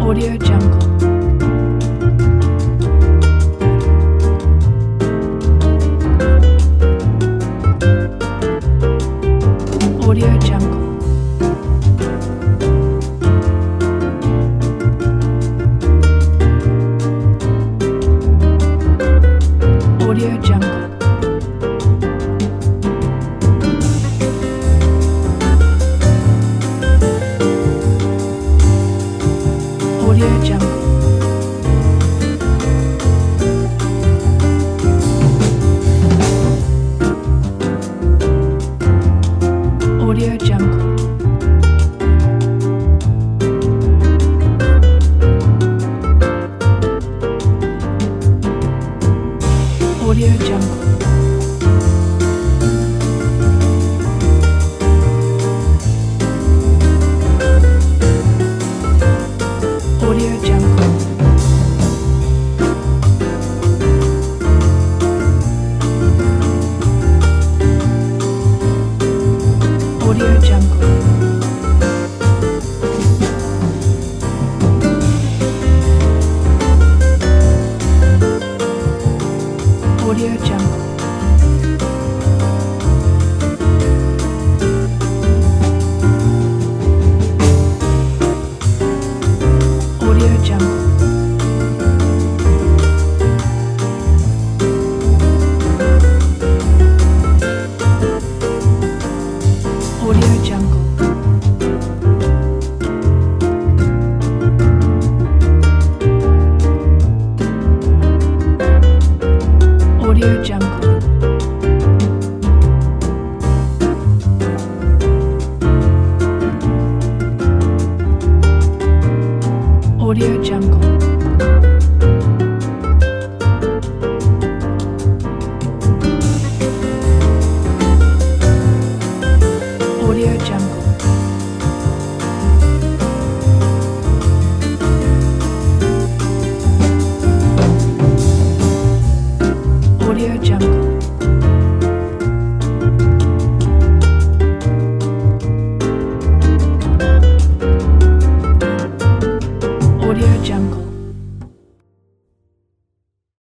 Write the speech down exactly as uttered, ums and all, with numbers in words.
Audio Jungle. Audio Jungle. Audio Jungle. Audio Jungle. Audio Jungle. Audio Jungle. Audio Jungle. Audio Jungle. Audio Jungle. Audio Jungle. Audio Jungle. Audio Jungle. Audio Jungle.